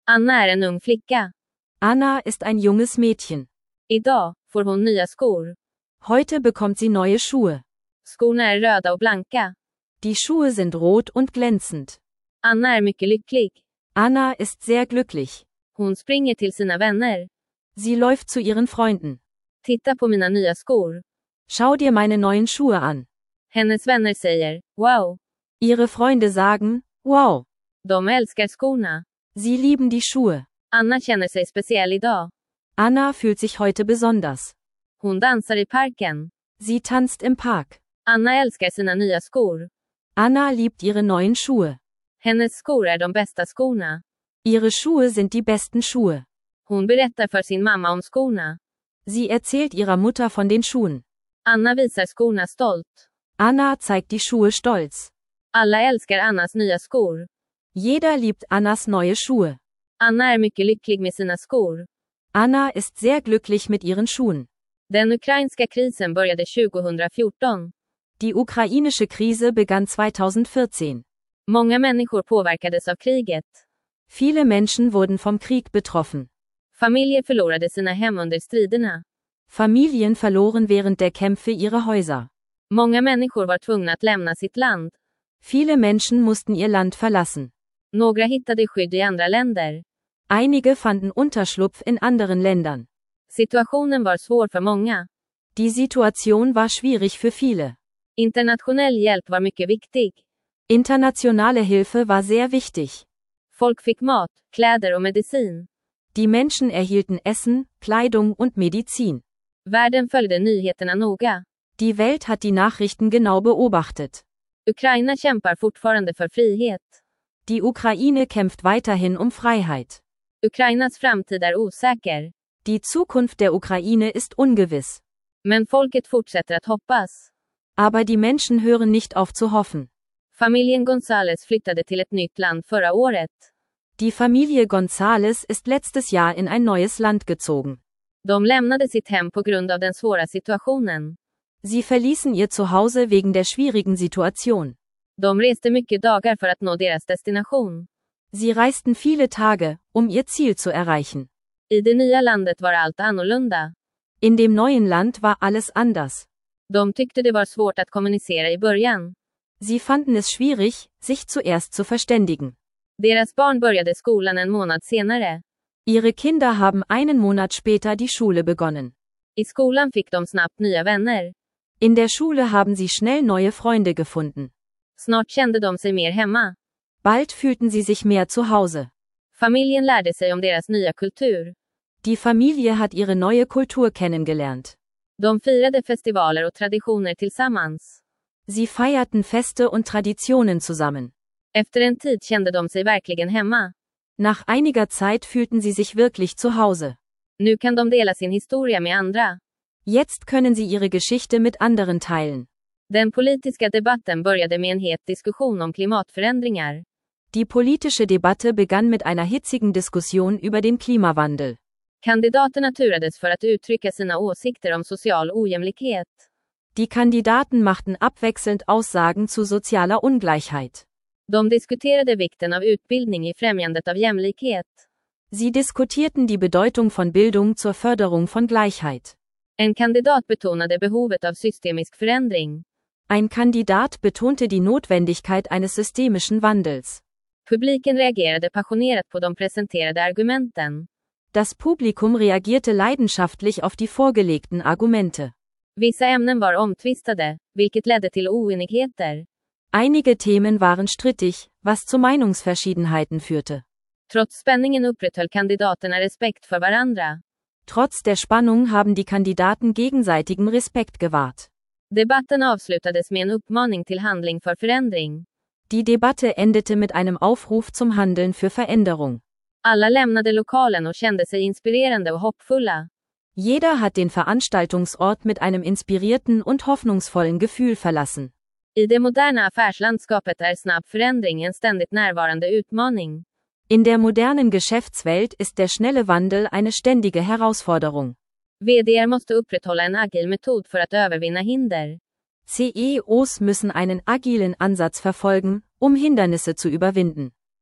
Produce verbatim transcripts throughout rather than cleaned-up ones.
Anna är en ung flicka. Anna ist ein junges Mädchen. Idag får hon nya skor. Heute bekommt sie neue Schuhe. Skorna är röda och blanka. Die Schuhe sind rot und glänzend. Anna är mycket lycklig. Anna ist sehr glücklich. Hon springer till sina vänner. Sie läuft zu ihren Freunden. Titta på mina nya skor. Schau dir meine neuen Schuhe an. Hennes vänner säger, wow. Ihre Freunde sagen, wow. De älskar skorna. Sie lieben die Schuhe. Anna känner sig speciell idag. Anna fühlt sich heute besonders. Hon dansar i parken. Sie tanzt im Park. Anna älskar sina nya skor. Anna liebt ihre neuen Schuhe. Hennes skor är de bästa skorna. Ihre Schuhe sind die besten Schuhe. Hon berättar för sin mamma om skorna. Sie erzählt ihrer Mutter von den Schuhen. Anna visar skorna stolt. Anna zeigt die Schuhe stolz. Alla älskar Annas nya skor. Jeder liebt Annas neue Schuhe. Anna är mycket lycklig med sina skor. Anna ist sehr glücklich mit ihren Schuhen. Den ukrainska krisen började tjugohundrafjorton. Die ukrainische Krise begann zweitausendvierzehn. Många människor påverkades av kriget. Viele Menschen wurden vom Krieg betroffen. Familjer förlorade sina hem under striderna. Familien verloren während der Kämpfe ihre Häuser. Många människor var tvungna att lämna sitt land. Viele Menschen mussten ihr Land verlassen. Några hittade skydd i andra länder. Einige fanden Unterschlupf in anderen Ländern. Situationen var svår för många. Die Situation war schwierig für viele. Internationell hjälp var mycket viktig. Internationale Hilfe war sehr wichtig. Folk fick mat, kläder och medicin. Die Menschen erhielten Essen, Kleidung und Medizin. Världen följde nyheterna noga. Die Welt hat die Nachrichten genau beobachtet. Ukraina kämpar fortfarande för frihet. Die Ukraine kämpft weiterhin um Freiheit. Ukrainas framtid är osäker. Die Zukunft der Ukraine ist ungewiss. Men folket fortsätter att hoppas. Aber die Menschen hören nicht auf zu hoffen. Familjen González flyttade till ett nytt land förra året. Die Familie González ist letztes Jahr in ein neues Land gezogen. De lämnade sitt hem på grund av den svåra situationen. Sie verließen ihr Zuhause wegen der schwierigen Situation. De reste mycket dagar för att nå deras destination. Sie reisten viele Tage, um ihr Ziel zu erreichen. I det nya landet var allt annorlunda. In dem neuen Land war alles anders. De tyckte det var svårt att kommunicera i början. Sie fanden es schwierig, sich zuerst zu verständigen. Deras barn började skolan en månad senare. Ihre Kinder haben einen Monat später die Schule begonnen. I skolan fick de snabbt nya vänner. In der Schule haben sie schnell neue Freunde gefunden. Snart kände de sig mer hemma. Bald fühlten sie sich mehr zu Hause. Familjen lärde sig om deras nya kultur. Die Familie hat ihre neue Kultur kennengelernt. De firade festivaler och traditioner tillsammans. Sie feierten Feste und Traditionen zusammen. Efter en tid kände de sig verkligen hemma. Nach einiger Zeit fühlten sie sich wirklich zu Hause. Nu kan de dela sin historia med andra. Jetzt können sie ihre Geschichte mit anderen teilen. Den politiska debatten började med en het diskussion om klimatförändringar. Die politische Debatte begann mit einer hitzigen Diskussion über den Klimawandel. Kandidaterna turades för att uttrycka sina åsikter om social ojämlikhet. Die Kandidaten machten abwechselnd Aussagen zu sozialer Ungleichheit. De diskuterade vikten av utbildning i främjandet av jämlikhet. Sie diskutierten die Bedeutung von Bildung zur Förderung von Gleichheit. En kandidat betonade behovet av systemisk förändring. Ein Kandidat betonte die Notwendigkeit eines systemischen Wandels. Publiken reagerade passionerat på de presenterade argumenten. Das Publikum reagierte leidenschaftlich auf die vorgelegten Argumente. Vissa ämnen var omtvistade, vilket ledde till oenigheter. Einige Themen waren strittig, was zu Meinungsverschiedenheiten führte. Trots spänningen upprätthöll kandidaterna respekt för varandra. Trotz der Spannung haben die Kandidaten gegenseitigen Respekt gewahrt. Debatten avslutades med en uppmaning till handling för förändring. Die Debatte endete mit einem Aufruf zum Handeln für Veränderung. Alla lämnade lokalen och kände sig inspirerande och hoppfulla. Jeder hat den Veranstaltungsort mit einem inspirierten und hoffnungsvollen Gefühl verlassen. I det moderna affärslandskapet är snabb förändring en ständigt närvarande utmaning. In der modernen Geschäftswelt ist der schnelle Wandel eine ständige Herausforderung. V D:ar måste upprätthålla en agil metod för att övervinna hinder. C E Os müssen einen agilen Ansatz verfolgen, um Hindernisse zu überwinden.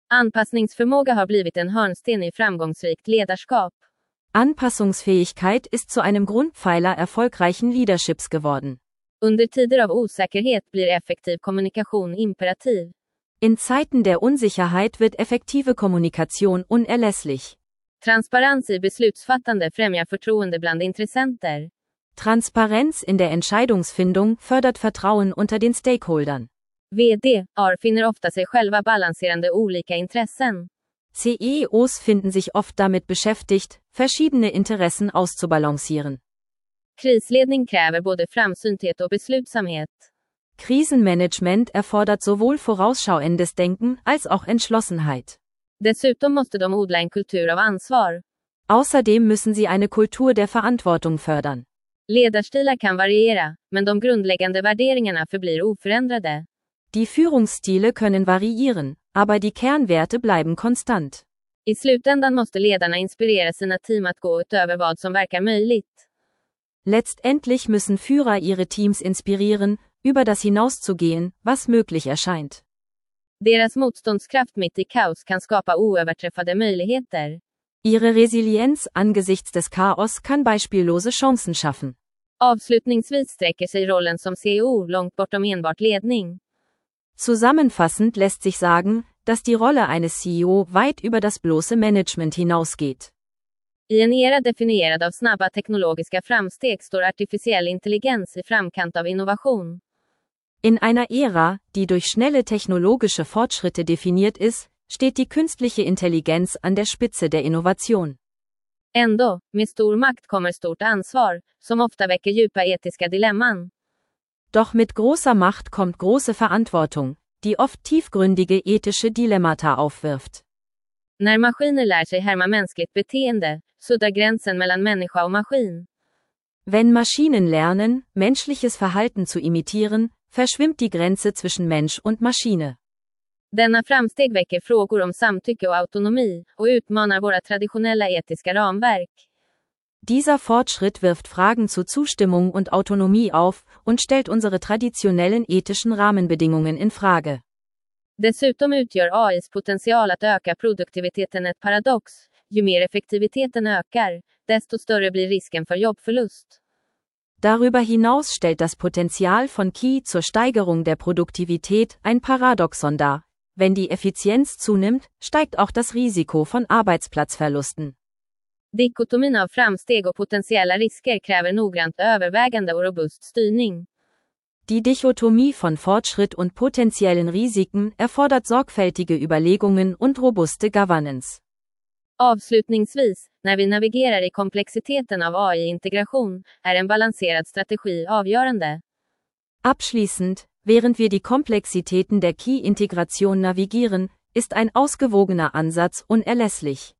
Anpassningsförmåga har blivit en hörnsten i framgångsrikt ledarskap. Anpassungsfähigkeit ist zu einem Grundpfeiler erfolgreichen Leaderships geworden. Under tider av osäkerhet blir effektiv kommunikation imperativ. In Zeiten der Unsicherheit wird effektive Kommunikation unerlässlich. Transparens i beslutsfattande främjar förtroende bland intressenter. Transparenz in der Entscheidungsfindung fördert Vertrauen unter den Stakeholdern. V D R finner ofta sig själva balanserande olika intressen. C E Os finden sich oft damit beschäftigt, verschiedene Interessen auszubalancieren. Krisledning kräver både framsynthet och beslutsamhet. Krisenmanagement erfordert sowohl vorausschauendes Denken als auch Entschlossenheit. Dessutom måste de odla en kultur av ansvar. Außerdem müssen sie eine Kultur der Verantwortung fördern. Ledarstilar kan variera, men de grundläggande värderingarna förblir oförändrade. Die Führungsstile können variieren, aber die Kernwerte bleiben konstant. I slutändan måste ledarna inspirera sina team att gå utöver vad som verkar möjligt. Letztendlich müssen Führer ihre Teams inspirieren, über das hinauszugehen, was möglich erscheint. Deras motståndskraft mitt i kaos kan skapa oöverträffade möjligheter. Ihre Resilienz angesichts des Chaos kann beispiellose Chancen schaffen. Avslutningsvis sträcker sig rollen som C E O långt bortom enbart ledning. Zusammenfassend lässt sich sagen, dass die Rolle eines C E O weit über das bloße Management hinausgeht. I en era definierad av snabba teknologiska framsteg står artificiell intelligens i framkant av innovation. In einer Ära, die durch schnelle technologische Fortschritte definiert ist, steht die künstliche Intelligenz an der Spitze der Innovation. Ändå, med stor makt kommer stort ansvar, som ofta väcker djupa etiska dilemman. Doch mit großer Macht kommt große Verantwortung, die oft tiefgründige ethische Dilemmata aufwirft. När maskiner lär sig härma mänskligt beteende, suddar gränsen mellan människa och maskin. Wenn Maschinen lernen, menschliches Verhalten zu imitieren, verschwimmt die Grenze zwischen Mensch und Maschine. Denna framsteg väcker frågor om samtycke och autonomi, och utmanar våra traditionella etiska ramverk. Dieser Fortschritt wirft Fragen zu Zustimmung und Autonomie auf und stellt unsere traditionellen ethischen Rahmenbedingungen in Frage. Dessutom utgör A Is potential att öka produktiviteten ett paradox. Ju mer effektiviteten ökar, desto större blir risken för jobbförlust. Darüber hinaus stellt das Potenzial von K I zur Steigerung der Produktivität ein Paradoxon dar. Wenn die Effizienz zunimmt, steigt auch das Risiko von Arbeitsplatzverlusten. Dikotomin av framsteg och potentiella risker kräver noggrant övervägande och robust styrning. Die Dichotomie von Fortschritt und potenziellen Risiken erfordert sorgfältige Überlegungen und robuste Governance. Avslutningsvis, när vi navigerar i komplexiteten av A I-integration, är en balanserad strategi avgörande. Abschließend, während wir die Komplexitäten der K I-Integration navigieren, ist ein ausgewogener Ansatz unerlässlich.